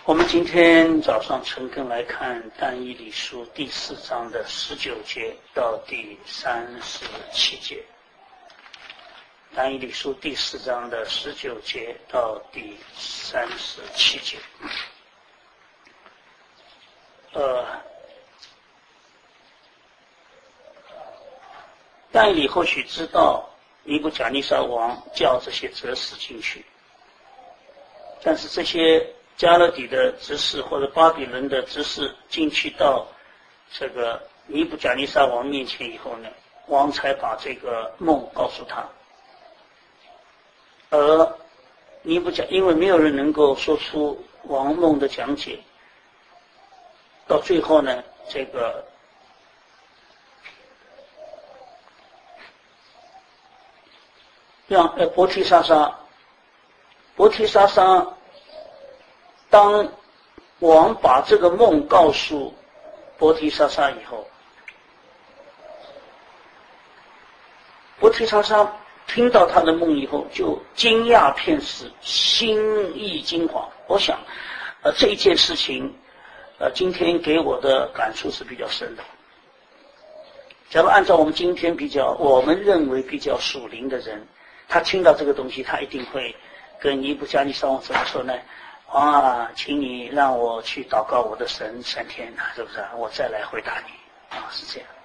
我们今天早上诚恳来看但以理书第4章的19节到第37节。但以理书第4章的19节到第37节。但以理或许知道尼布甲尼撒王叫这些哲士进去，但是这些加勒底的执事或者巴比伦的执事进去到这个尼布甲尼撒王面前以后呢，王才把这个梦告诉他。而尼布甲因为没有人能够说出王梦的讲解，到最后呢，这个让伯提沙撒当王把这个梦告诉伯提沙撒以后，伯提沙撒听到他的梦以后就惊讶片时，心意惊惶。我想这一件事情今天给我的感触是比较深的。假如按照我们今天我们认为比较属灵的人，他听到这个东西，他一定会跟尼布甲尼撒王怎么说呢？王啊，请你让我去祷告我的神3天啊，是不是啊？我再来回答你啊，是这样。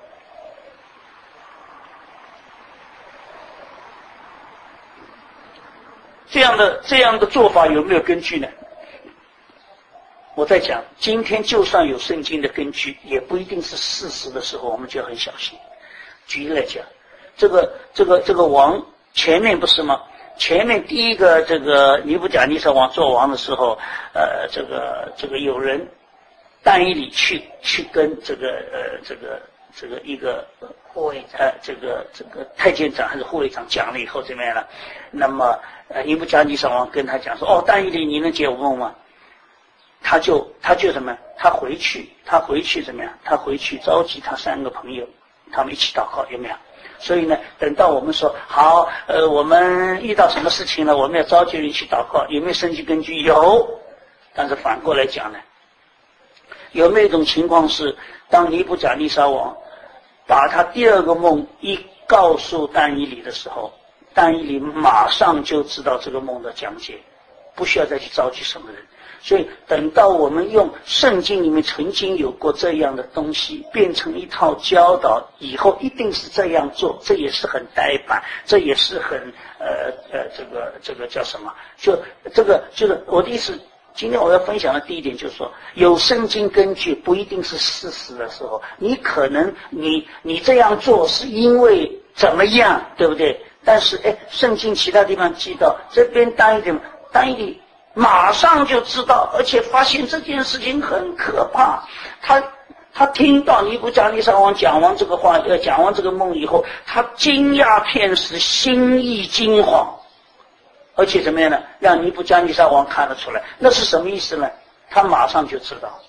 这样的做法有没有根据呢？我在讲，今天就算有圣经的根据，也不一定是事实的时候，我们就要很小心。举例来讲，这个王前面不是吗？前面第一个这个尼布甲尼撒王做王的时候，这个有人但以理去跟这个一个护卫长，这个太监长还是护卫长讲了以后怎么样了？那么尼布甲尼撒王跟他讲说：“哦，但以理，你能解我梦吗？”他就什么？他回去怎么样？他回去召集他3个朋友，他们一起祷告，有没有？所以呢，等到我们说好，我们遇到什么事情了，我们要召集人去祷告，有没有圣经根据？有。但是反过来讲呢，有没有一种情况是，当尼布甲尼撒王把他第2个梦一告诉但以理的时候，但以理马上就知道这个梦的讲解，不需要再去召集什么人。所以等到我们用圣经里面曾经有过这样的东西变成一套教导以后，一定是这样做，这也是很呆板，这也是很这个叫什么？就是我的意思。今天我要分享的第一点就是说，有圣经根据不一定是事实的时候，你可能你这样做是因为怎么样，对不对？但是圣经其他地方记到这边单一点马上就知道，而且发现这件事情很可怕。他听到尼布甲尼撒王讲完这个话，讲完这个梦以后，他惊讶片时，心意惊惶，而且怎么样呢？让尼布甲尼撒王看得出来，那是什么意思呢？他马上就知道。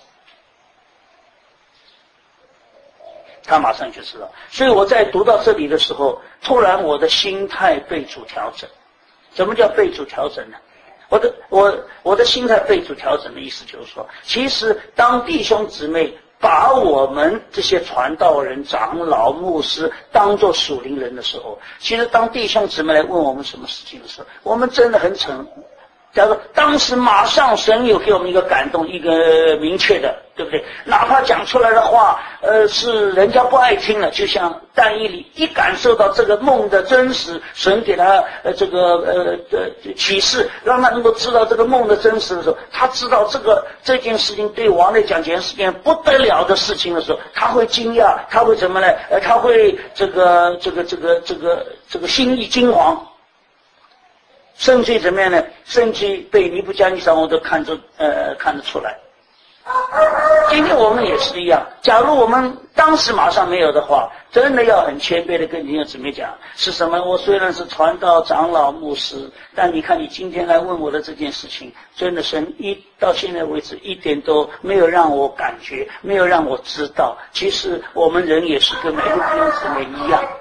所以我在读到这里的时候，突然我的心态被主调整。什么叫被主调整呢？我的心态被主调整的意思就是说，其实当弟兄姊妹把我们这些传道人、长老、牧师当作属灵人的时候，其实当弟兄姊妹来问我们什么事情的时候，我们真的很诚。假如当时马上神有给我们一个感动，一个明确的，对不对？哪怕讲出来的话是人家不爱听了，就像但以理一感受到这个梦的真实，神给他启示，让他能够知道这个梦的真实的时候，他知道这件事情对王来讲简直是件不得了的事情的时候，他会惊讶，他会怎么呢？他会这个心意惊惶。甚至怎么样呢？甚至被尼布甲尼撒王都看得出来。今天我们也是一样，假如我们当时马上没有的话，真的要很谦卑的跟弟兄姊妹讲，是什么？我虽然是传道、长老、牧师，但你看你今天来问我的这件事情，真的神到现在为止一点都没有让我感觉，没有让我知道，其实我们人也是跟每个弟兄姊妹一样。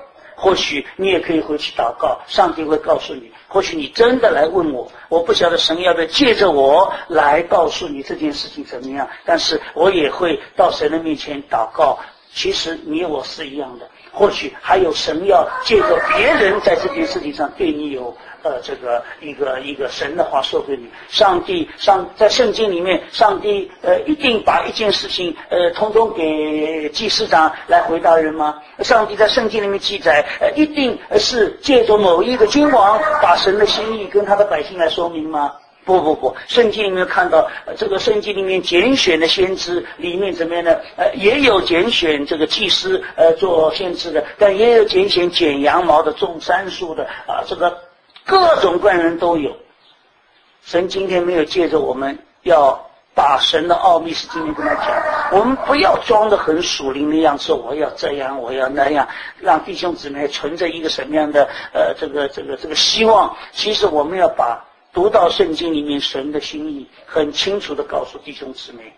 或许你也可以回去祷告，上帝会告诉你。或许你真的来问我，我不晓得神要不要借着我来告诉你这件事情怎么样，但是我也会到神的面前祷告。其实你我是一样的，或许还有神要借着别人在这件事情上对你有这个一个神的话说给你。在圣经里面，上帝一定把一件事情通通给祭司长来回答人吗？上帝在圣经里面记载一定是借着某一个君王把神的心意跟他的百姓来说明吗？不，圣经里面看到这个圣经里面拣选的先知里面怎么样呢？也有拣选这个祭司做先知的，但也有拣选剪羊毛的、种杉树的这个各种各样的人都有。神今天没有借着我们要把神的奥秘是今天跟他讲，我们不要装得很属灵的样子，我要这样，我要那样，让弟兄姊妹存着一个什么样的这个希望。其实我们要把读到圣经里面神的心意很清楚地告诉弟兄姊妹，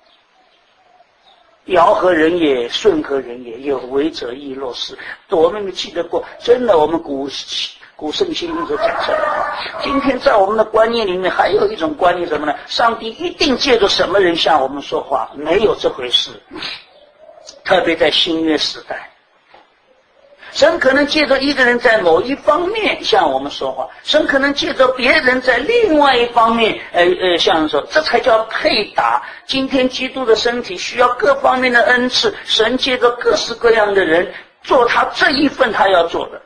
尧何人也，舜何人也，有为者亦若是。我们没记得过，真的我们古圣经里面所讲出来的话。今天在我们的观念里面还有一种观念什么呢？上帝一定借着什么人向我们说话，没有这回事。特别在新约时代，神可能借着一个人在某一方面向我们说话，神可能借着别人在另外一方面向我们说，这才叫配搭。今天基督的身体需要各方面的恩赐，神借着各式各样的人做他这一份他要做的。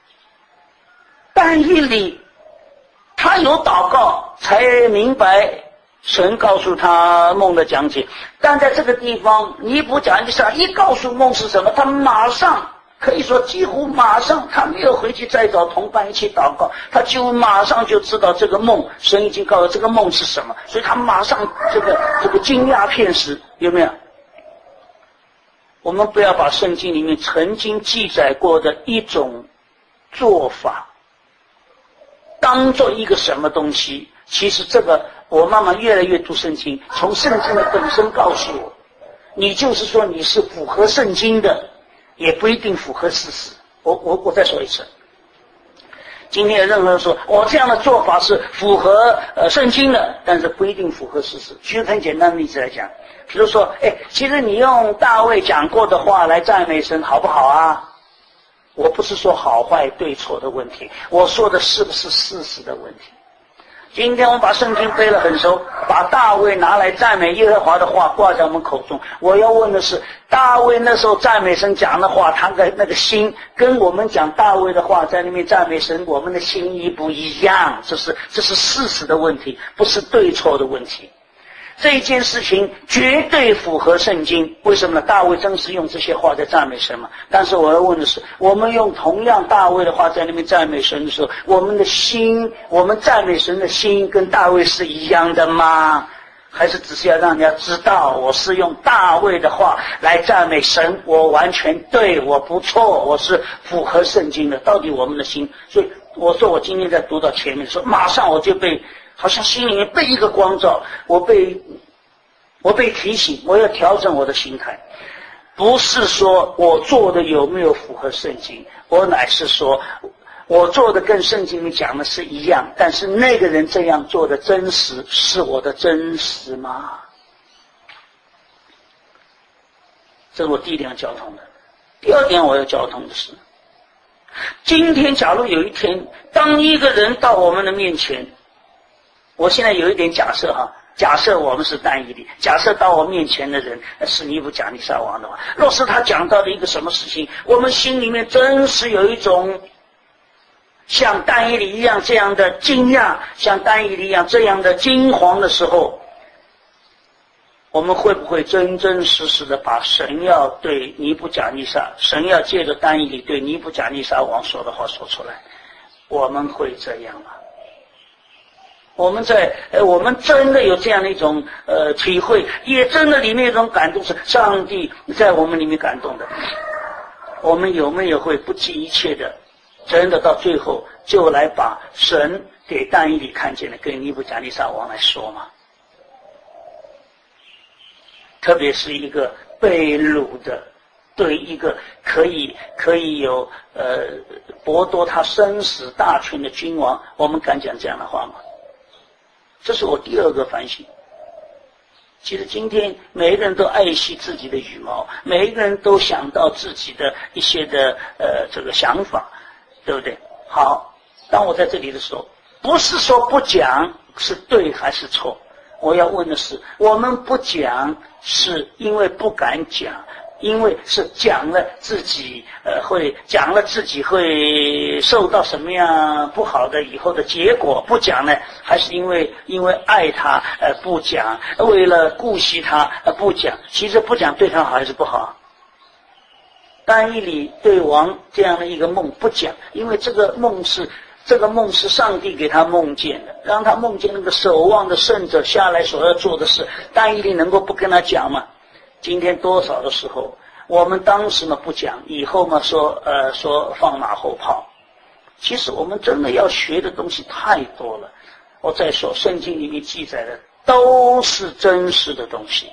但以理他有祷告才明白神告诉他梦的讲解，但在这个地方尼布甲尼撒一告诉梦是什么，他马上可以说几乎马上，他没有回去再找同伴一起祷告，他几乎马上就知道这个梦，神已经告诉这个梦是什么，所以他马上这个惊讶片时，有没有？我们不要把圣经里面曾经记载过的一种做法当做一个什么东西。其实这个我慢慢越来越读圣经，从圣经的本身告诉我，你就是说你是符合圣经的，也不一定符合事实。我再说一次，今天有任何人说我这样的做法是符合圣经的，但是不一定符合事实。举个很简单的例子来讲，比如说其实你用大卫讲过的话来赞美神好不好啊？我不是说好坏对错的问题，我说的是不是事实的问题。今天我们把圣经背了很熟，把大卫拿来赞美耶和华的话挂在我们口中。我要问的是，大卫那时候赞美神讲的话，他的那个心跟我们讲大卫的话在那边赞美神，我们的心意不一样，这是事实的问题，不是对错的问题。这件事情绝对符合圣经，为什么呢？大卫真是用这些话在赞美神嘛。但是我要问的是，我们用同样大卫的话在那边赞美神的时候，我们的心，我们赞美神的心跟大卫是一样的吗？还是只是要让人家知道我是用大卫的话来赞美神，我完全对，我不错，我是符合圣经的。到底我们的心，所以我说我今天在读到前面的时候，马上我就被好像心里面被一个光照，我被提醒，我要调整我的心态，不是说我做的有没有符合圣经，我乃是说我做的跟圣经里讲的是一样，但是那个人这样做的真实是我的真实吗？这是我第一点要交通的。第二点我要交通的是，今天假如有一天当一个人到我们的面前，我现在有一点假设假设我们是但以理，假设到我面前的人是尼布甲尼撒王的话，若是他讲到的一个什么事情，我们心里面真是有一种像但以理一样这样的惊讶，像但以理一样这样的惊惶的时候，我们会不会真真实实的把神要对尼布甲尼撒，神要借着但以理对尼布甲尼撒王说的话说出来？我们会这样吗？我们真的有这样的一种体会，也真的里面有一种感动，是上帝在我们里面感动的。我们有没有会不计一切的，真的到最后就来把神给但以理看见的跟尼布甲尼撒王来说吗？特别是一个被掳的对一个可以有剥夺他生死大权的君王，我们敢讲这样的话吗？这是我第二个反省。其实今天每一个人都爱惜自己的羽毛，每一个人都想到自己的一些的这个想法，对不对？好，当我在这里的时候，不是说不讲是对还是错，我要问的是，我们不讲是因为不敢讲，因为是讲了自己会受到什么样不好的以后的结果不讲呢？还是因为爱他不讲，为了顾惜他不讲？其实不讲对他好还是不好？但以理对王这样的一个梦不讲，因为这个梦是上帝给他梦见的，让他梦见那个守望的圣者下来所要做的事，但以理能够不跟他讲吗？今天多少的时候，我们当时嘛不讲，以后嘛说放马后炮。其实我们真的要学的东西太多了。我再说，圣经里面记载的都是真实的东西。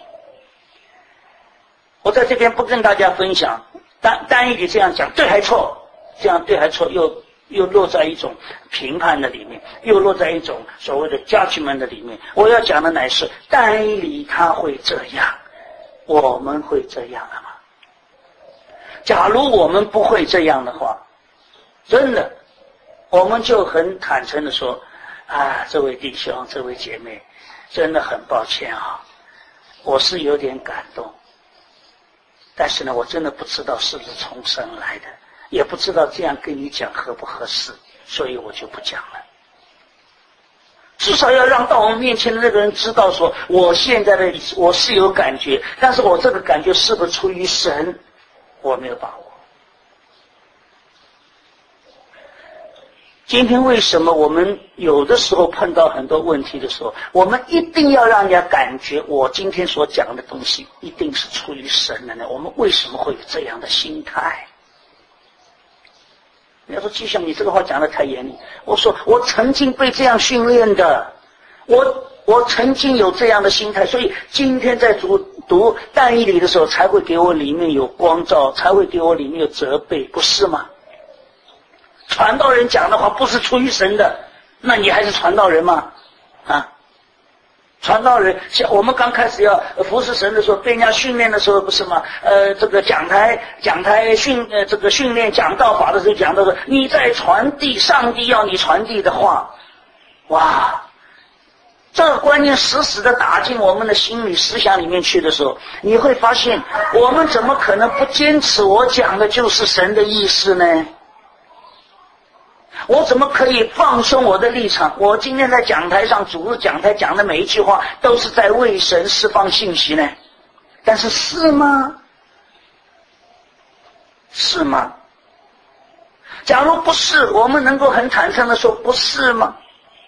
我在这边不跟大家分享，单一的这样讲对还错，这样对还错又落在一种评判的里面，又落在一种所谓的 judgment 的里面。我要讲的乃是但以理他会这样，我们会这样了吗？假如我们不会这样的话，真的我们就很坦诚的说啊，这位弟兄这位姐妹，真的很抱歉啊，我是有点感动，但是呢我真的不知道是不是从神来的，也不知道这样跟你讲合不合适，所以我就不讲了。至少要让到我们面前的那个人知道说，我现在的我是有感觉，但是我这个感觉是不是出于神，我没有把握。今天为什么我们有的时候碰到很多问题的时候，我们一定要让人家感觉我今天所讲的东西一定是出于神的呢？我们为什么会有这样的心态？你要说季祥，你这个话讲得太严厉。我说我曾经被这样训练的，我曾经有这样的心态，所以今天在读但以理的时候，才会给我里面有光照，才会给我里面有责备，不是吗？传道人讲的话不是出于神的，那你还是传道人吗？啊？传道人，像我们刚开始要服侍神的时候，被人家训练的时候，不是吗？这个讲台训练讲道法的时候，讲到说你在传递上帝要你传递的话，哇，这个观念死死的打进我们的心理思想里面去的时候，你会发现，我们怎么可能不坚持我讲的就是神的意思呢？我怎么可以放松我的立场？我今天在讲台上，主日讲台讲的每一句话都是在为神释放信息呢？但是是吗？是吗？假如不是，我们能够很坦诚的说不是吗？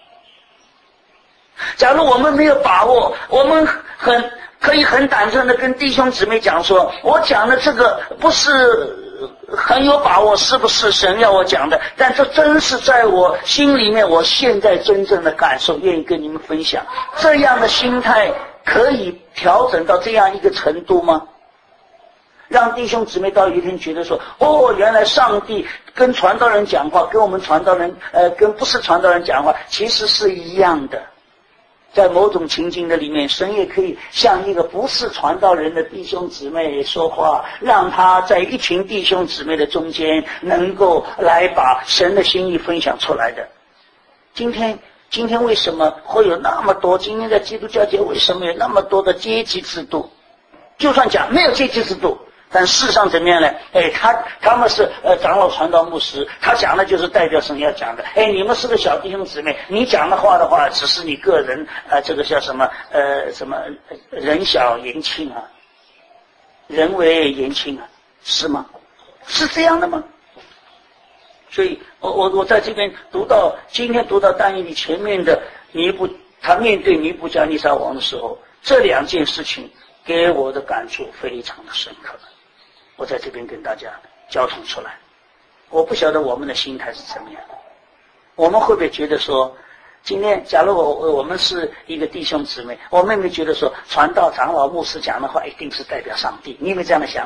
假如我们没有把握，我们可以很坦诚的跟弟兄姊妹讲说，我讲的这个不是很有把握是不是神要我讲的，但这真是在我心里面我现在真正的感受，愿意跟你们分享。这样的心态可以调整到这样一个程度吗？让弟兄姊妹到有一天觉得说，哦，原来上帝跟传道人讲话，跟我们传道人跟不是传道人讲话其实是一样的。在某种情境的里面，神也可以向一个不是传道人的弟兄姊妹说话，让他在一群弟兄姊妹的中间能够来把神的心意分享出来的。今天为什么会有那么多，今天在基督教界为什么有那么多的阶级制度？就算讲没有阶级制度，但事实上怎么样呢？他们是长老传道牧师，他讲的就是代表神要讲的。你们是个小弟兄姊妹，你讲的话只是你个人这个叫什么人小言轻啊，人为言轻啊，是吗？是这样的吗？所以我在这边今天读到但以理前面的他面对尼布甲尼撒王的时候，这两件事情给我的感触非常的深刻。我在这边跟大家交通出来，我不晓得我们的心态是怎么样的。我们会不会觉得说，今天假如我们是一个弟兄姊妹，我们有没有觉得说传道长老牧师讲的话一定是代表上帝？你有没有这样的想法？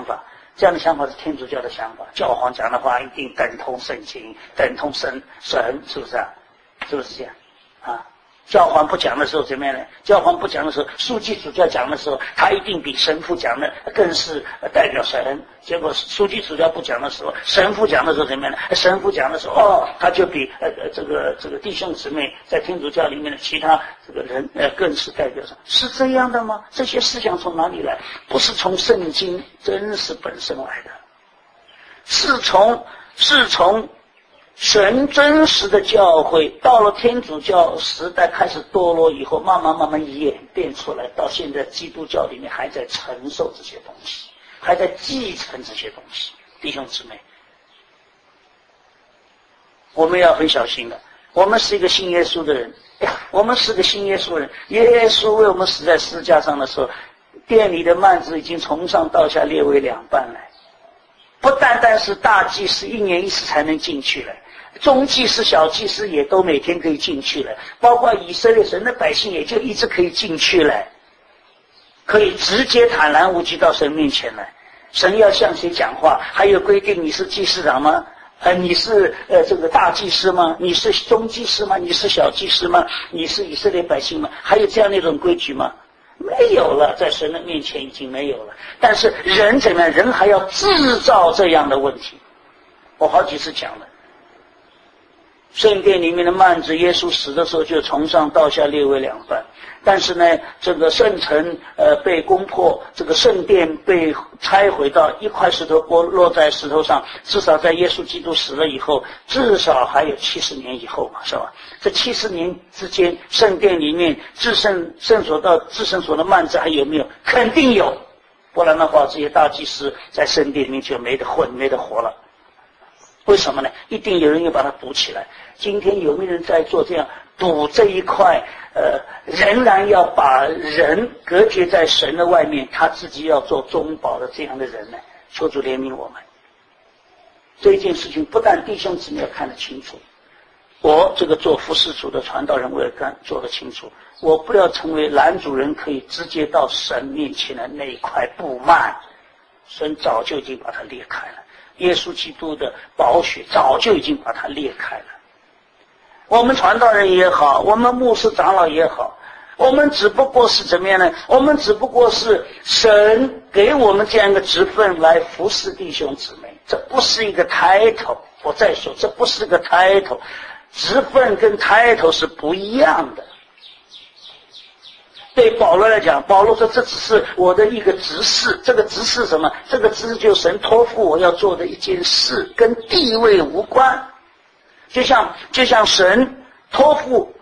这样的想法是天主教的想法，教皇讲的话一定等同圣经，等同神，是不是啊？是不是这样啊？教皇不讲的时候怎么样呢？教皇不讲的时候，书记主教讲的时候，他一定比神父讲的更是代表神。结果书记主教不讲的时候，神父讲的时候怎么样呢？神父讲的时候，他就比这个弟兄姊妹在天主教里面的其他这个人更是代表神。是这样的吗？这些思想从哪里来？不是从圣经真实本身来的，是从神真实的教会到了天主教时代开始堕落以后，慢慢演变出来，到现在基督教里面还在承受这些东西，还在继承这些东西。弟兄姊妹，我们要很小心的。我们是一个信耶稣的人，我们是个信耶稣人。耶稣为我们死在十字架上的时候，殿里的幔子已经从上到下裂为两半来。不单是大祭司一年一次才能进去了，中祭司小祭司也都每天可以进去了，包括以色列神的百姓也就一直可以进去了，可以直接坦然无惧到神面前来。神要向谁讲话，还有规定你是祭司长吗？你是这个大祭司吗？你是中祭司吗？你是小祭司吗？你是以色列百姓吗？还有这样的一种规矩吗？没有了，在神的面前已经没有了。但是人怎么样？人还要制造这样的问题。我好几次讲了，圣殿里面的幔子，耶稣死的时候就从上到下裂为两半。但是呢，这个圣城被攻破，这个圣殿被拆毁到一块石头落在石头上，至少在耶稣基督死了以后，至少还有70年以后嘛，是吧？这70年之间，圣殿里面至圣所到至圣所的幔子还有没有？肯定有，不然的话，这些大祭司在圣殿里面就没得混，没得活了。为什么呢？一定有人要把它补起来。今天有没有人在做这样补这一块？仍然要把人隔绝在神的外面，他自己要做中保的这样的人呢？求主怜悯我们。这一件事情不但弟兄姊妹要看得清楚，我这个做服事主的传道人我也做得清楚，我不要成为拦阻人可以直接到神面前的那一块布幔，神早就已经把它裂开了，耶稣基督的宝血早就已经把它裂开了。我们传道人也好，我们牧师长老也好，我们只不过是怎么样呢？我们只不过是神给我们这样一个职分来服侍弟兄姊妹，这不是一个 title。 我再说，这不是个 title， 职分跟 title 是不一样的。对保罗来讲，保罗说这只是我的一个职事。这个职事什么？这个职事就是神托付我要做的一件事，跟地位无关。就像神托付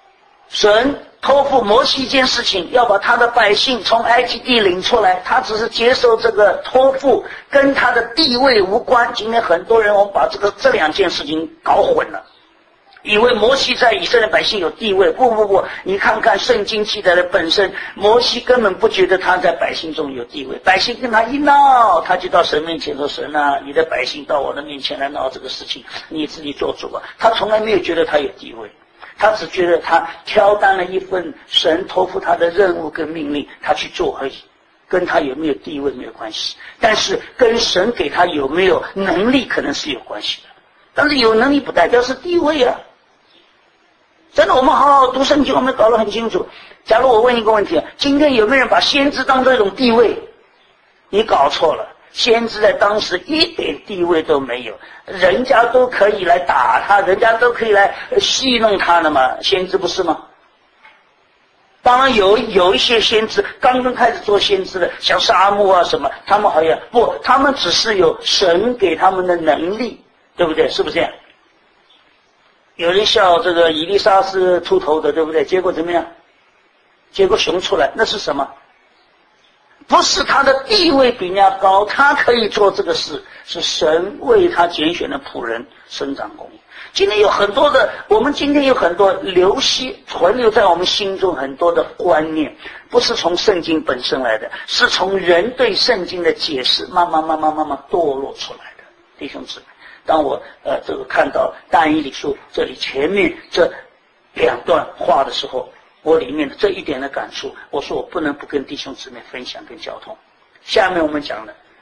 摩西一件事情，要把他的百姓从埃及地领出来，他只是接受这个托付，跟他的地位无关。今天很多人我们把这两件事情搞混了，以为摩西在以色列百姓有地位。不，你看看圣经记载的本身，摩西根本不觉得他在百姓中有地位，百姓跟他一闹，他就到神面前说，神啊，你的百姓到我的面前来闹这个事情，你自己做主啊。他从来没有觉得他有地位，他只觉得他挑担了一份神托付他的任务跟命令，他去做而已，跟他有没有地位没有关系。但是跟神给他有没有能力可能是有关系的，但是有能力不代表是地位啊。真的，我们好好读圣经，我们搞得很清楚。假如我问一个问题，今天有没有人把先知当作一种地位？你搞错了，先知在当时一点地位都没有，人家都可以来打他，人家都可以来戏弄他的嘛，先知不是吗？当然有一些先知刚刚开始做先知的，像沙漠啊什么，他们好像不，他们只是有神给他们的能力，对不对？是不是这样？有人笑这个以利沙是秃头的，对不对？结果怎么样？结果熊出来，那是什么？不是他的地位比人家高，他可以做这个事，是神为他拣选的仆人伸张公义。今天有很多的，我们今天有很多存留在我们心中很多的观念，不是从圣经本身来的，是从人对圣经的解释慢慢堕落出来的。弟兄姊妹，当我这个看到但以理书这里前面这两段话的时候，我里面的这一点的感触，我说我不能不跟弟兄姊妹分享跟交通。下面我们讲的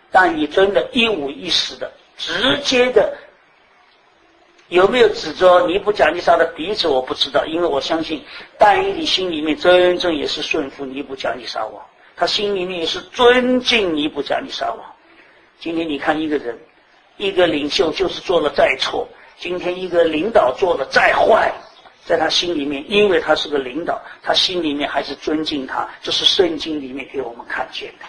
但你真的一五一十的直接的，有没有指着尼布甲尼撒的鼻子我不知道，因为我相信但以理心里面真正也是顺服尼布甲尼撒王，他心里面也是尊敬尼布甲尼撒王。今天你看一个人，一个领袖就是做了再错，今天一个领导做了再坏，在他心里面，因为他是个领导，他心里面还是尊敬他，这是圣经里面给我们看见的。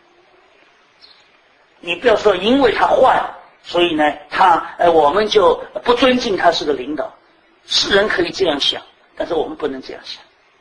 你不要说因为他坏，所以呢我们就不尊敬他是个领导。世人可以这样想，但是我们不能这样想。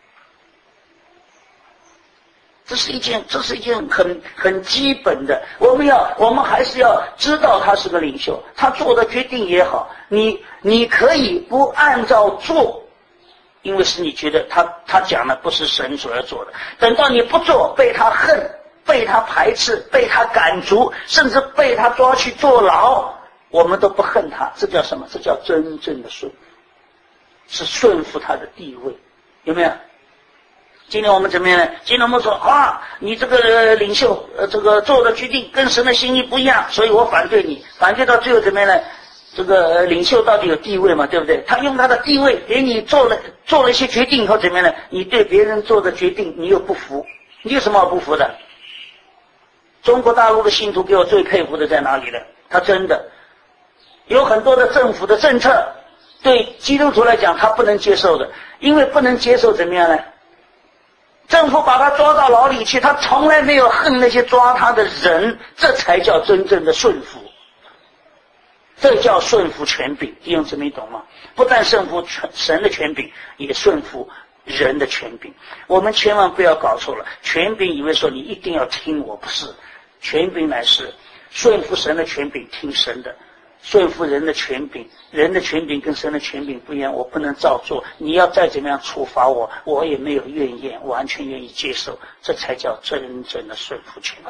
这是一件很基本的，我们还是要知道他是个领袖，他做的决定也好，你可以不按照做，因为是你觉得他讲的不是神所要做的，等到你不做，被他恨，被他排斥，被他赶逐，甚至被他抓去坐牢，我们都不恨他，这叫什么？这叫真正的顺服，是顺服他的地位，有没有？今天我们怎么样呢？今天我们说你这个领袖这个做的决定跟神的心意不一样，所以我反对你，反对到最后怎么样呢？这个领袖到底有地位嘛，对不对？他用他的地位给你做了一些决定以后怎么样呢？你对别人做的决定你又不服，你有什么好不服的？中国大陆的信徒给我最佩服的在哪里呢？他真的有很多的政府的政策对基督徒来讲他不能接受的，因为不能接受怎么样呢？政府把他抓到牢里去，他从来没有恨那些抓他的人，这才叫真正的顺服，这叫顺服权柄。弟兄姊妹懂吗？不但顺服神的权柄，也顺服人的权柄。我们千万不要搞错了，权柄以为说你一定要听我，不是，权柄乃是顺服神的权柄，听神的，顺服人的权柄，人的权柄跟神的权柄不一样，我不能照做，你要再怎么样处罚我，我也没有怨言，完全愿意接受，这才叫真正的顺服权柄。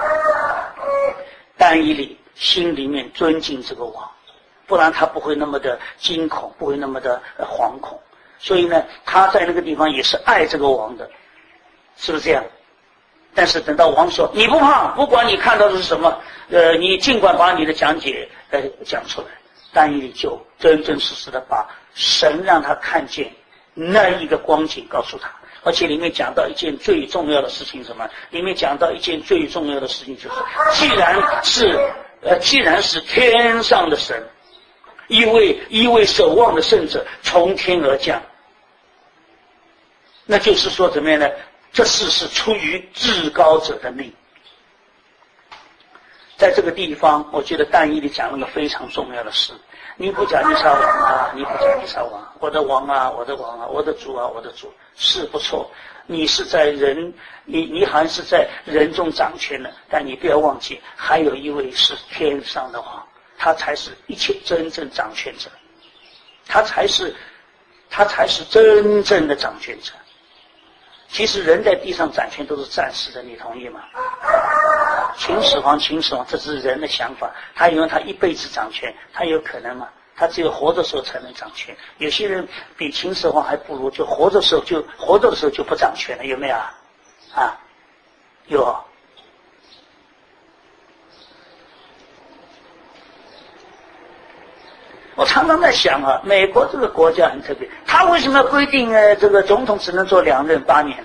但以理心里面尊敬这个王，不然他不会那么的惊恐，不会那么的惶恐，所以呢他在那个地方也是爱这个王的，是不是这样？但是等到王说你不怕，不管你看到的是什么，你尽管把你的讲解讲出来，但以理就真真实实的把神让他看见那一个光景告诉他，而且里面讲到一件最重要的事情，什么？里面讲到一件最重要的事情，就是既然是天上的神，一位守望的圣者从天而降，那就是说怎么样呢？这事是出于至高者的命。在这个地方，我觉得但以理讲了个非常重要的事。尼布甲尼撒王啊，尼布甲尼撒王，我的王啊，我的王啊，我的主啊，我的主，是不错。你是在人，你好像是在人中掌权的，但你不要忘记，还有一位是天上的王，他才是一切真正掌权者，他才是真正的掌权者。其实人在地上掌权都是暂时的，你同意吗？秦始皇，这是人的想法，他以为他一辈子掌权，他有可能吗？他只有活的时候才能掌权。有些人比秦始皇还不如，就活的时候就不掌权了，有没有啊？有。我常常在想啊，美国这个国家很特别，他为什么要规定这个总统只能做2任8年呢？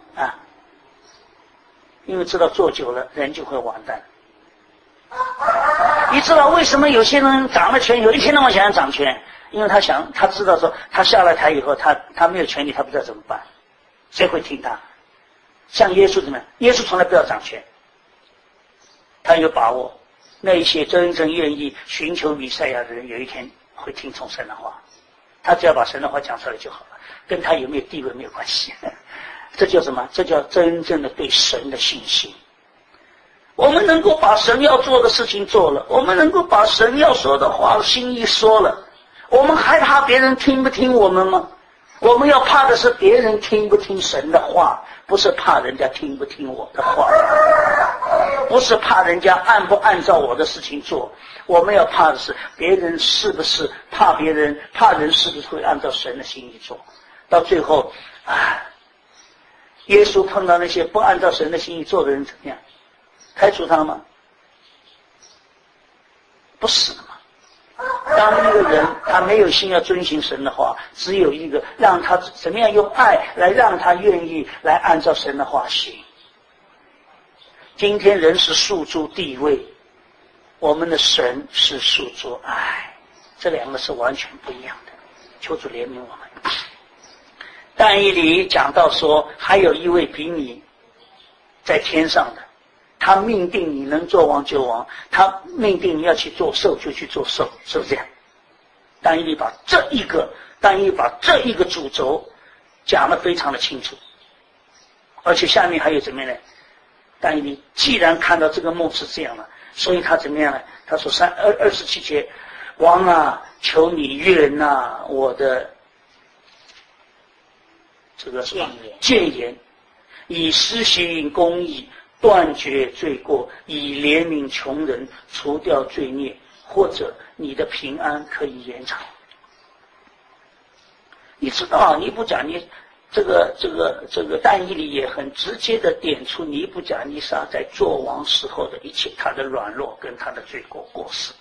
因为知道做久了人就会完蛋。你知道为什么有些人掌了权，有一天那么想要掌权？因为他知道说他下了台以后，他没有权利，他不知道怎么办，谁会听他？像耶稣怎么样？耶稣从来不要掌权，他有把握。那一些真正愿意寻求弥赛亚的人，有一天会听从神的话，他只要把神的话讲出来就好了，跟他有没有地位没有关系。这叫什么？这叫真正的对神的信心。我们能够把神要做的事情做了，我们能够把神要说的话心意说了，我们还怕别人听不听我们吗？我们要怕的是别人听不听神的话，不是怕人家听不听我的话，不是怕人家按不按照我的事情做，我们要怕的是别人是不是怕人是不是会按照神的心意做。到最后耶稣碰到那些不按照神的心意做的人怎么样？开除他吗？ 不是的嘛。当一个人他没有心要遵行神的话，只有一个，让他怎么样用爱来让他愿意来按照神的话行。今天人是诉诸地位，我们的神是诉诸爱，这两个是完全不一样的。求主怜悯我们。但以理讲到说，还有一位比你在天上的，他命定你能做王就王，他命定你要去做兽就去做兽，是不是这样？但以理把这一个主轴讲得非常的清楚，而且下面还有怎么样呢？但以理既然看到这个梦是这样了，所以他怎么样呢？他说27节，王啊，求你悦纳我的这个谏言，以施行公义，断绝罪过，以怜悯穷人，除掉罪孽，或者你的平安可以延长。你知道尼布甲尼这个但以理也很直接的点出尼布甲尼撒在做王时候的一切，他的软弱跟他的罪过失。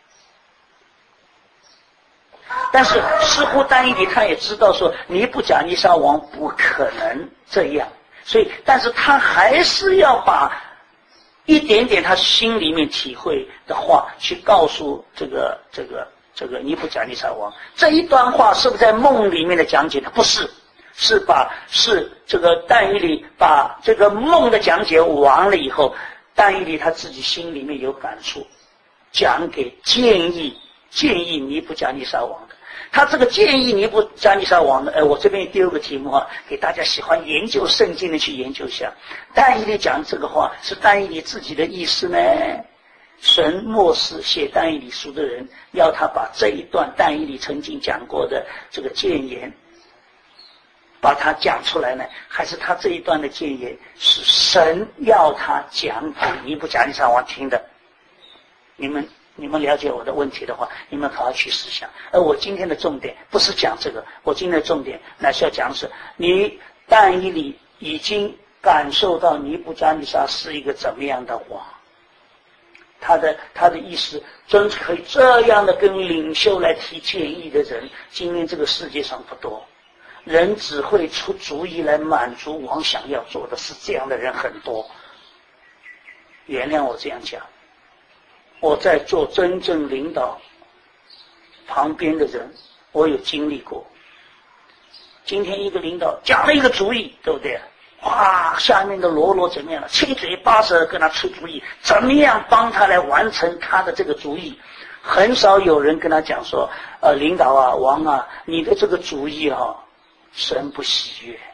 但是似乎但以理他也知道说尼布甲尼撒王不可能这样，所以但是他还是要把一点点他心里面体会的话去告诉这个尼布甲尼撒王。这一段话是不是在梦里面的讲解？不是，是这个但以理把这个梦的讲解完了以后，但以理他自己心里面有感触，讲给建议尼布甲尼撒王的。他这个建议尼布甲尼撒王的，我这边第二个题目啊，给大家喜欢研究圣经的去研究一下。但以理讲这个话是但以理自己的意思呢？神默示写但以理书的人，要他把这一段但以理曾经讲过的这个谏言，把它讲出来呢？还是他这一段的谏言是神要他讲给尼布甲尼撒王听的？你们了解我的问题的话，你们好好去思想。而我今天的重点不是讲这个，我今天的重点乃是要讲是但以理已经感受到尼布甲尼撒是一个怎么样的王，他的意思真可以这样的跟领袖来提建议的人，今天这个世界上不多，人只会出主意来满足王想要做的事，这样的人很多。原谅我这样讲，我在做真正领导旁边的人，我有经历过。今天一个领导讲了一个主意，对不对？哇，下面的罗怎么样了？七嘴八舌跟他出主意，怎么样帮他来完成他的这个主意？很少有人跟他讲说，领导啊，王啊，你的这个主意啊，神不喜悦。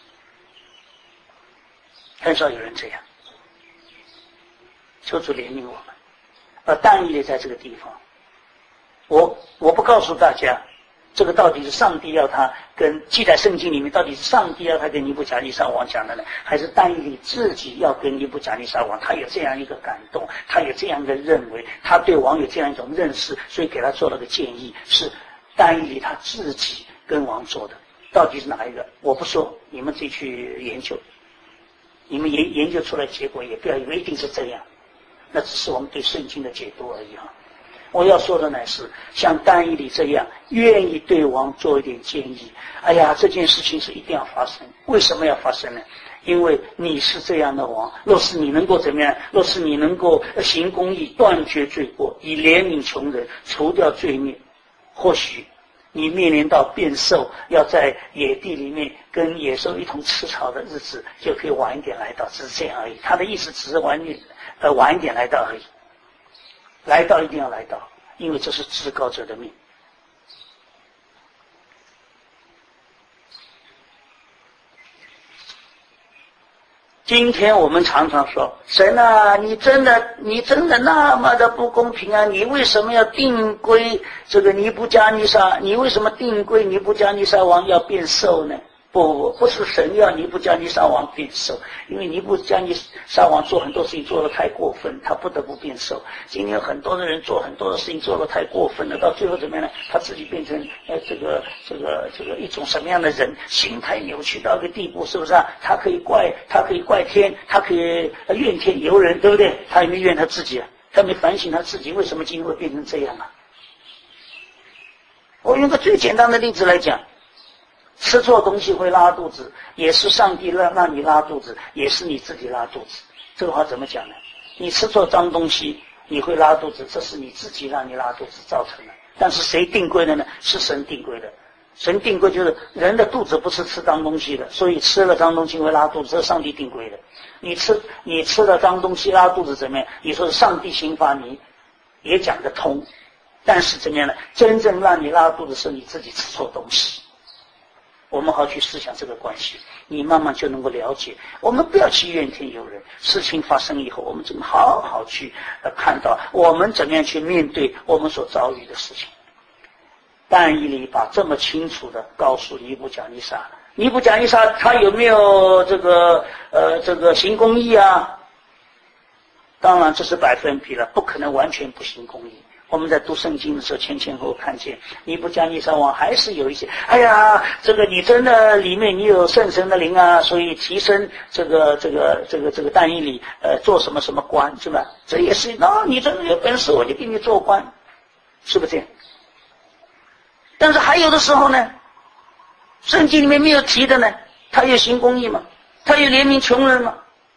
很少有人这样。求主怜悯我们。但以理在这个地方，我不告诉大家这个到底是上帝要他跟记在圣经里面，到底是上帝要他跟尼布甲尼撒王讲的呢，还是但以理自己要跟尼布甲尼撒王，他有这样一个感动，他有这样的认为，他对王有这样一种认识，所以给他做了个建议，是但以理他自己跟王做的。到底是哪一个我不说，你们自己去研究，你们研究出来结果也不要以为一定是这样，那只是我们对圣经的解读而已啊。我要说的乃是像但以理这样愿意对王做一点建议。哎呀，这件事情是一定要发生。为什么要发生呢？因为你是这样的王，若是你能够怎么样？若是你能够行公义，断绝罪过，以怜悯穷人，除掉罪孽，或许你面临到变瘦，要在野地里面跟野兽一同吃草的日子就可以晚一点来到，只是这样而已。他的意思只是晚一点来到而已，来到一定要来到，因为这是至高者的命。今天我们常常说，神啊，你真的那么的不公平啊，你为什么要定规这个尼布甲尼撒？你为什么定规尼布甲尼撒王要变瘦呢？不是神要尼布甲尼撒王变瘦，因为尼布甲尼撒王做很多事情做得太过分，他不得不变瘦。今天很多的人做很多的事情做得太过分了，到最后怎么样呢？他自己变成这个一种什么样的人，心态扭曲到一个地步，是不是啊？他可以怪天，他可以怨天尤人，对不对？他有没有怨他自己啊？ 他没反省他自己为什么今天会变成这样啊？我用个最简单的例子来讲，吃错东西会拉肚子，也是上帝让你拉肚子，也是你自己拉肚子。这个话怎么讲呢？你吃错脏东西你会拉肚子，这是你自己让你拉肚子造成的。但是谁定规的呢？是神定规的。神定规就是人的肚子不是吃脏东西的，所以吃了脏东西会拉肚子，这是上帝定规的。你吃了脏东西拉肚子怎么样？你说上帝刑罚你也讲得通，但是怎么样呢？真正让你拉肚子是你自己吃错东西。我们好去思想这个关系，你慢慢就能够了解。我们不要去怨天尤人，事情发生以后，我们怎么好好去看到我们怎么样去面对我们所遭遇的事情。但以理把这么清楚的告诉尼布甲尼撒，尼布甲尼撒他有没有这个行公义啊？当然这是100%了，不可能完全不行公义。我们在读圣经的时候，前后看见尼布甲尼撒王还是有一些，哎呀，这个你真的里面你有圣神的灵啊，所以提升这个但以理做什么什么官，是吧？这也是你真的有本事，我就给你做官，是不是这样？但是还有的时候呢，圣经里面没有提的呢，他有行公义吗？他有怜悯穷人吗？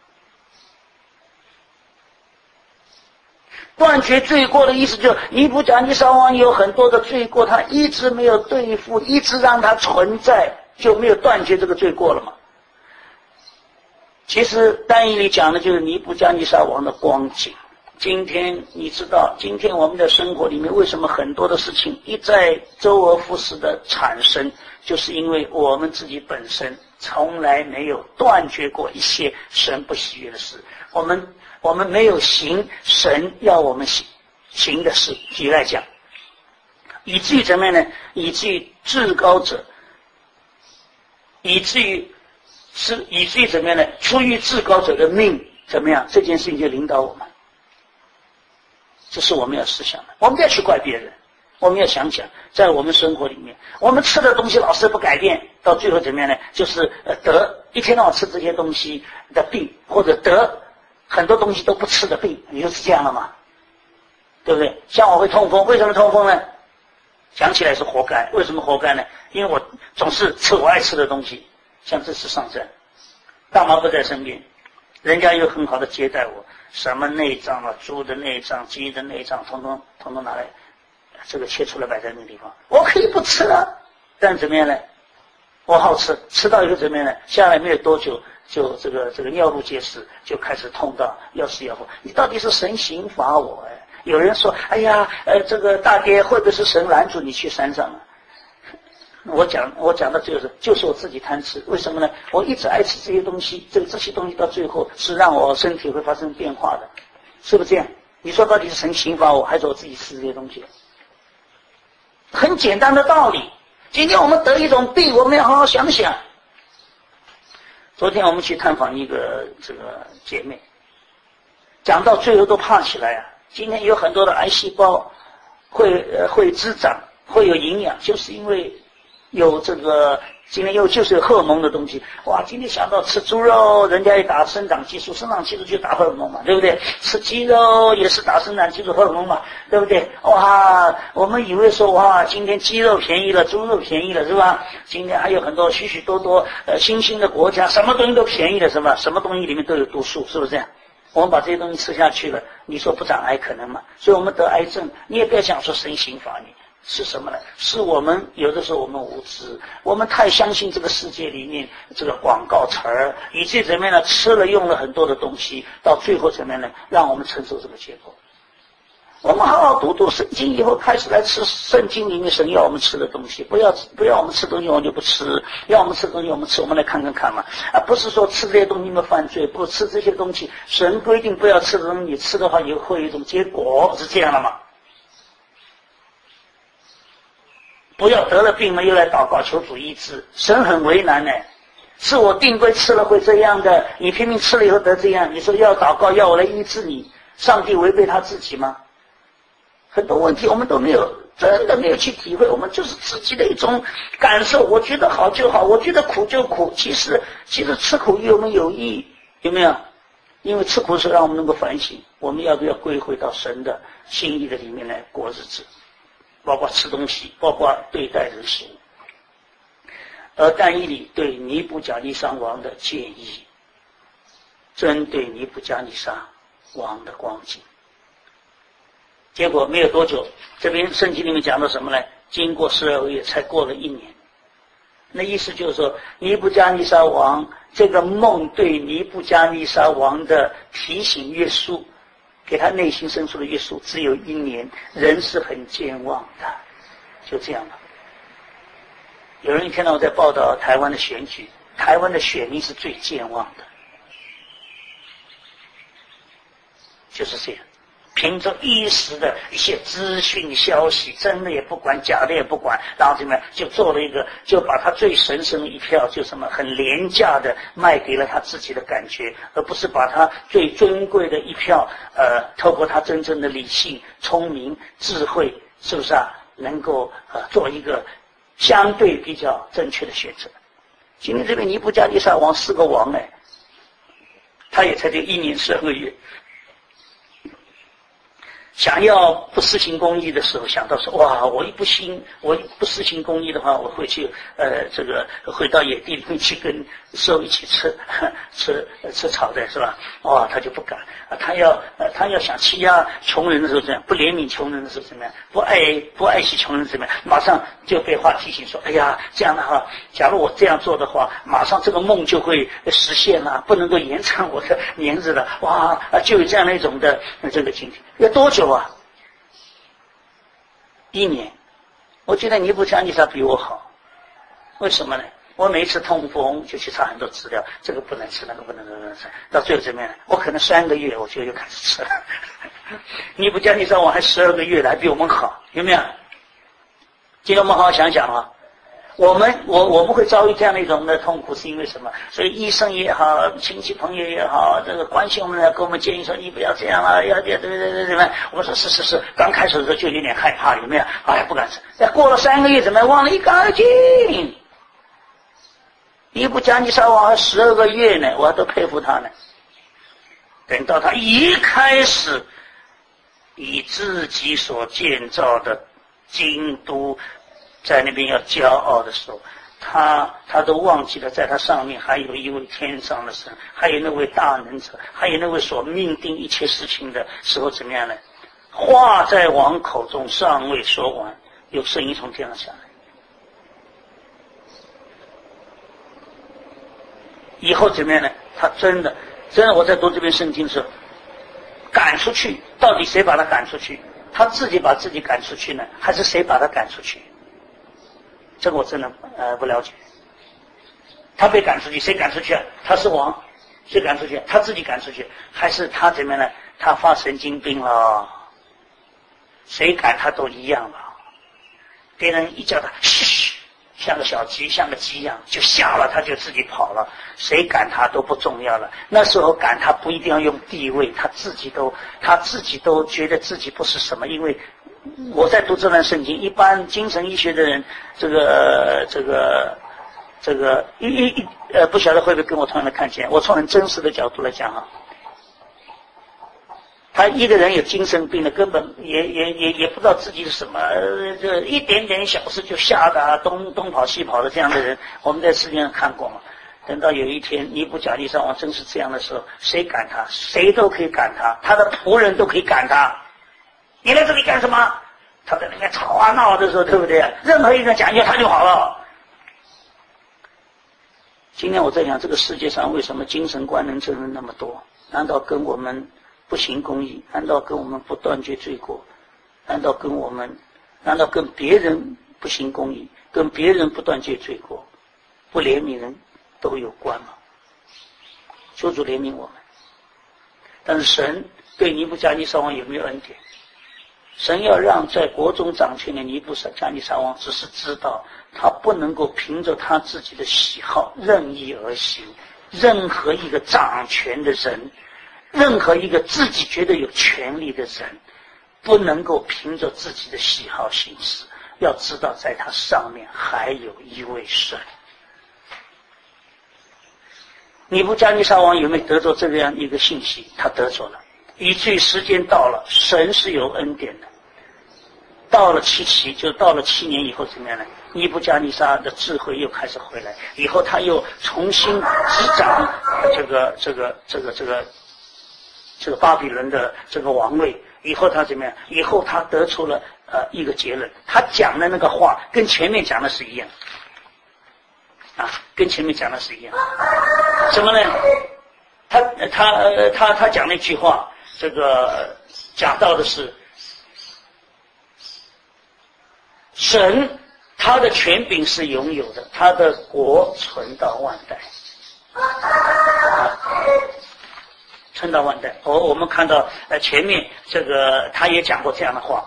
断绝罪过的意思就是尼布甲尼撒王有很多的罪过，他一直没有对付，一直让他存在，就没有断绝这个罪过了嘛。其实但以理讲的就是尼布甲尼撒王的光景。今天你知道，今天我们的生活里面为什么很多的事情一再周而复始的产生，就是因为我们自己本身从来没有断绝过一些神不喜悦的事，我们没有行神要我们行的事。举例来讲，以至于怎么样呢？以至于至高者，以至于怎么样呢？出于至高者的命怎么样？这件事情就领导我们。这是我们要思想的，我们不要去怪别人，我们要想想，在我们生活里面，我们吃的东西老是不改变，到最后怎么样呢？就是得一天到晚吃这些东西的病，或者得很多东西都不吃的病，你就是这样了嘛？对不对？像我会痛风，为什么痛风呢？想起来是活该。为什么活该呢？因为我总是吃我爱吃的东西，像这次上山，大妈不在身边，人家又很好的接待我，什么内脏啊，猪的内脏、鸡的内脏，统统拿来，这个切出来摆在那个地方，我可以不吃啊，但怎么样呢？我好吃，吃到一个怎么样呢？下来没有多久，就这个尿路结石就开始痛到要死要活。你到底是神刑罚我？有人说，哎呀，这个大爹会不会是神拦住你去山上了？我讲的就是我自己贪吃。为什么呢？我一直爱吃这些东西，这些东西到最后是让我身体会发生变化的，是不是这样？你说到底是神刑罚我，还是我自己吃这些东西？很简单的道理。今天我们得一种病，我们要好好想想。昨天我们去探访一个这个姐妹，讲到最后都怕起来啊。今天有很多的癌细胞会滋长，会有营养，就是因为有这个今天就是有荷尔蒙的东西。哇，今天想到吃猪肉，人家也打生长激素，生长激素就打荷尔蒙嘛，对不对？吃鸡肉也是打生长激素荷尔蒙嘛，对不对？哇，我们以为说哇，今天鸡肉便宜了，猪肉便宜了，是吧？今天还有很多许许多多新兴的国家，什么东西都便宜了，是吧？什么东西里面都有毒素，是不是这样？我们把这些东西吃下去了，你说不长癌可能吗？所以我们得癌症，你也不要想说神刑罚你。是什么呢？是我们有的时候我们无知，我们太相信这个世界里面这个广告词儿，以及怎么样呢？吃了用了很多的东西，到最后怎么样呢？让我们承受这个结果。我们好好读圣经以后，开始来吃圣经里面神要我们吃的东西，不要我们吃东西我们就不吃，要我们吃东西我们吃，我们来看嘛。不是说吃这些东西没犯罪，不吃这些东西，神规定不要吃的东西，你吃的话也会有一种结果，是这样的吗？不要得了病了又来祷告求主医治，神很为难呢。是我定规吃了会这样的，你拼命吃了以后得这样，你说要祷告要我来医治你，上帝违背他自己吗？很多问题我们都真的没有去体会，我们就是自己的一种感受，我觉得好就好，我觉得苦就苦。其实吃苦与我们有益，有没有？ 因为吃苦的时候让我们能够反省，我们要不要归回到神的心意的里面来过日子，包括吃东西，包括对待人事物。而但以理对尼布甲尼撒王的建议，针对尼布甲尼撒王的光景，结果没有多久，这边圣经里面讲到什么呢？经过12个月，才过了1年。那意思就是说，尼布甲尼撒王这个梦对尼布甲尼撒王的提醒约束，给他内心深处的约束只有1年，人是很健忘的，就这样了。有人一天到晚在报道台湾的选举，台湾的选民是最健忘的，就是这样，凭着一时的一些资讯消息，真的也不管，假的也不管，然后怎么样就做了一个，就把他最神圣的一票就什么很廉价的卖给了他自己的感觉，而不是把他最尊贵的一票透过他真正的理性、聪明、智慧，是不是啊，能够做一个相对比较正确的选择。今天这边尼布甲尼撒王是个王他也才这1年12个月，想要不施行公义的时候，想到说哇，我一不施行公义的话，我会去回到野地里面去跟兽一起吃草的是吧？哇，他就不敢他要想欺压穷人的时候怎样，不怜悯穷人的时候怎么样，不爱惜穷人怎么样，马上就被话提醒说，哎呀，这样的话，假如我这样做的话，马上这个梦就会实现了，不能够延长我的年日了。哇，就有这样的一种的这个情景。要多久啊？1年。我觉得尼布甲尼撒比我好，为什么呢？我每一次痛风就去查很多资料，这个不能吃，那个不能吃，到最后怎么样？我可能3个月我就又开始吃了。尼布甲尼撒王还12个月了，还比我们好，有没有？今天我们好好想想啊，我们会遭遇这样的一种的痛苦，是因为什么？所以医生也好，亲戚朋友也好，这个关心我们的，给我们建议说你不要这样了，要怎么？我们说是，刚开始的时候就有点害怕，有没有？哎，不敢吃。过了3个月，怎么忘了一干二净？尼布甲尼撒王还12个月呢，我都佩服他呢。等到他一开始以自己所建造的京都在那边要骄傲的时候，他都忘记了，在他上面还有一位天上的神，还有那位大能者，还有那位所命定一切事情的时候，怎么样呢？话在王口中尚未说完，有声音从天上下来。以后怎么样呢？他真的，我在读这篇圣经的时候，赶出去，到底谁把他赶出去？他自己把自己赶出去呢，还是谁把他赶出去？这个我真的不了解。他被赶出去，谁赶出去啊？他是王，谁赶出去？他自己赶出去，还是他怎么样呢？他发神经病了？谁赶他都一样了。别人一叫他，嘘，像个小鸡，像个鸡一样，就吓了，他就自己跑了。谁赶他都不重要了。那时候赶他不一定要用地位，他自己都觉得自己不是什么。因为我在读这段圣经，一般精神医学的人，不晓得会不会跟我同样的看见。我从很真实的角度来讲啊，他一个人有精神病的，根本也不知道自己是什么，这一点点小事就吓得东跑西跑的这样的人，我们在世界上看过嘛。等到有一天尼布甲尼撒王真是这样的时候，谁赶他？谁都可以赶他，他的仆人都可以赶他。你来这里干什么？他在那边吵啊闹的时候，对不对？任何一个讲一下他就好了。今天我在讲这个世界上为什么精神官能症人那么多？难道跟我们不行公义？难道跟我们不断绝罪过？难道跟别人不行公义，跟别人不断绝罪过，不怜悯人都有关吗？求主怜悯我们。但是神对尼布甲尼撒王有没有恩典？神要让在国中掌权的尼布甲尼撒王只是知道，他不能够凭着他自己的喜好任意而行。任何一个掌权的人，任何一个自己觉得有权利的人，不能够凭着自己的喜好行事。要知道在他上面还有一位神。 尼布加尼撒王有没有得着这样一个信息？他得着了，以至于时间到了，神是有恩典的。到了7期，就到了7年以后怎么样呢？尼布加尼撒的智慧又开始回来，以后他又重新执掌这个巴比伦的这个王位。以后他怎么样？以后他得出了一个结论，他讲的那个话跟前面讲的是一样跟前面讲的是一样。什么呢？他讲那句话，这个讲到的是神他的权柄是拥有的，他的国存到万代存到万代。我们看到前面这个他也讲过这样的话，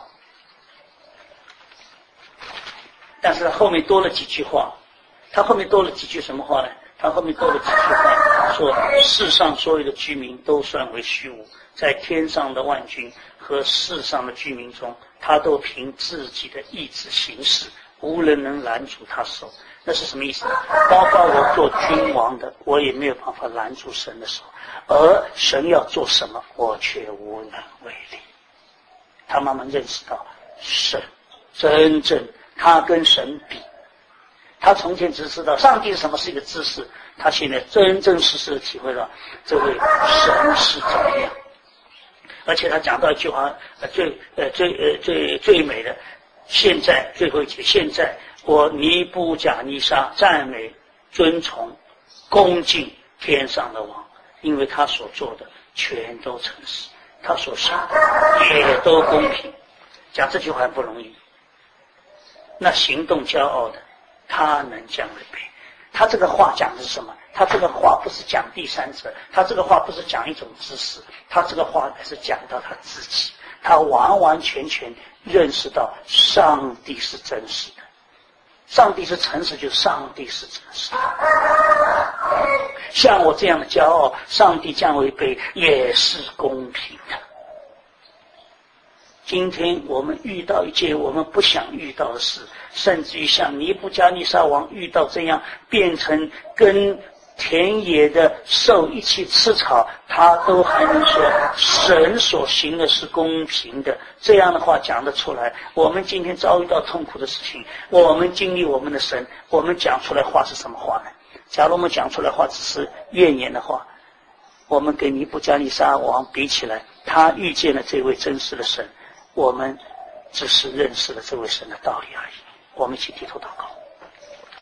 但是后面多了几句话。他后面多了几句什么话呢？他后面多了几句话，说世上所有的居民都算为虚无，在天上的万军和世上的居民中，他都凭自己的意志行事，无人能拦住他手。那是什么意思呢？包括我做君王的，我也没有办法拦住神的手，而神要做什么，我却无能为力。他慢慢认识到神真正他跟神比，他从前只知道上帝是什么，是一个知识，他现在真真实实的体会到这位神是怎么样。而且他讲到一句话，最美的，现在最后一节，现在我尼布甲尼撒赞美、尊崇、恭敬天上的王，因为他所做的全都诚实，他所行的也都公平。讲这句话不容易，那行动骄傲的，他能降为卑。他这个话讲的是什么？他这个话不是讲第三者，他这个话不是讲一种知识，他这个话是讲到他自己，他完完全全认识到上帝是真实的，上帝是诚实，就是上帝是真实的。像我这样的骄傲，上帝降为卑也是公平的。今天我们遇到一件我们不想遇到的事，甚至于像尼布加尼撒王遇到这样变成跟田野的兽一起吃草，他都还能说神所行的是公平的，这样的话讲得出来。我们今天遭遇到痛苦的事情，我们经历我们的神，我们讲出来话是什么话呢？假如我们讲出来话只是怨言的话，我们跟尼布加尼撒王比起来，他遇见了这位真实的神，我们只是认识了这位神的道理而已。我们一起低头祷告。